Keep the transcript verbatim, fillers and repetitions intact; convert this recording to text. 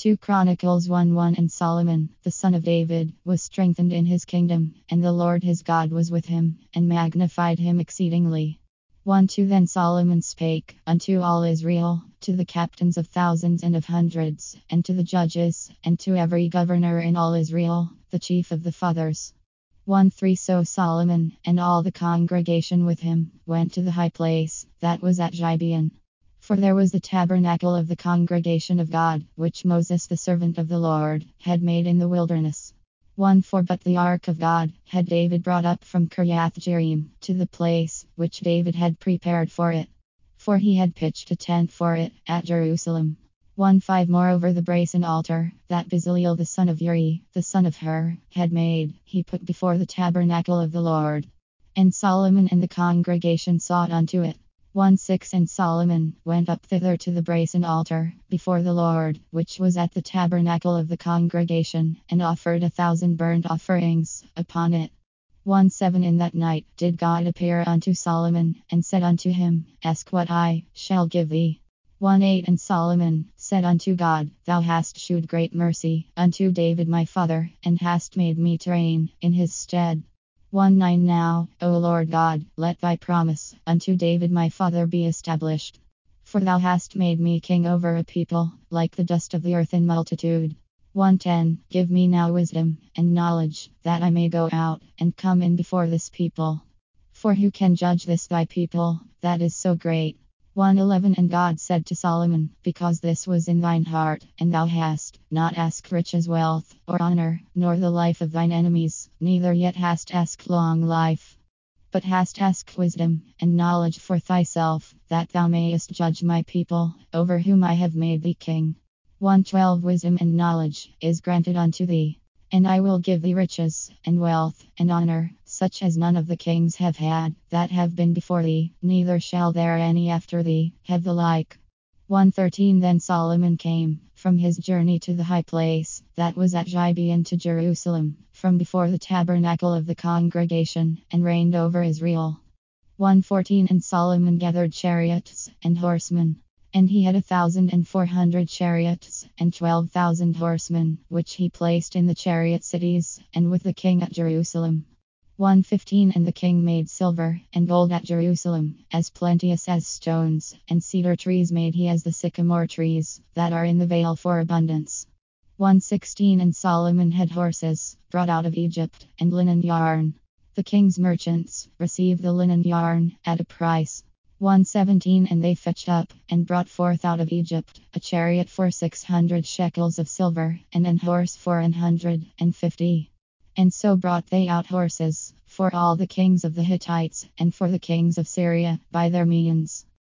two Chronicles one one. And Solomon, the son of David, was strengthened in his kingdom, and the Lord his God was with him, and magnified him exceedingly. one two. Then Solomon spake unto all Israel, to the captains of thousands and of hundreds, and to the judges, and to every governor in all Israel, the chief of the fathers. one three. So Solomon, and all the congregation with him, went to the high place, that was at Gibeon. For there was the tabernacle of the congregation of God, which Moses the servant of the Lord had made in the wilderness. one four. But the ark of God had David brought up from Kiriath Jearim to the place which David had prepared for it. For he had pitched a tent for it at Jerusalem. one five. Moreover, the brazen altar that Bezaleel the son of Uri, the son of Hur, had made, he put before the tabernacle of the Lord. And Solomon and the congregation sought unto it. one six. And Solomon went up thither to the brazen altar before the Lord, which was at the tabernacle of the congregation, and offered a thousand burnt offerings upon it. one seven. In that night did God appear unto Solomon, and said unto him, Ask what I shall give thee. one eight. And Solomon said unto God, Thou hast shewed great mercy unto David my father, and hast made me to reign in his stead. one nine. Now, O Lord God, let thy promise unto David my father be established. For thou hast made me king over a people, like the dust of the earth in multitude. one ten. Give me now wisdom and knowledge, that I may go out and come in before this people. For who can judge this thy people, that is so great? one eleven. And God said to Solomon, Because this was in thine heart, and thou hast not asked riches, wealth, or honor, nor the life of thine enemies, neither yet hast asked long life, but hast asked wisdom and knowledge for thyself, that thou mayest judge my people, over whom I have made thee king. one twelve. Wisdom and knowledge is granted unto thee, and I will give thee riches, and wealth, and honor, such as none of the kings have had, that have been before thee, neither shall there any after thee have the like. one thirteen. Then Solomon came from his journey to the high place, that was at Gibeon to Jerusalem, from before the tabernacle of the congregation, and reigned over Israel. one fourteen. And Solomon gathered chariots and horsemen. And he had a thousand and four hundred chariots, and twelve thousand horsemen, which he placed in the chariot cities, and with the king at Jerusalem. one fifteen. And the king made silver and gold at Jerusalem, as plenteous as stones, and cedar trees made he as the sycamore trees, that are in the vale for abundance. one sixteen. And Solomon had horses, brought out of Egypt, and linen yarn. The king's merchants received the linen yarn at a price. one seventeen. And they fetched up, and brought forth out of Egypt, a chariot for six hundred shekels of silver, and an horse for an hundred and fifty. And so brought they out horses, for all the kings of the Hittites, and for the kings of Syria, by their means.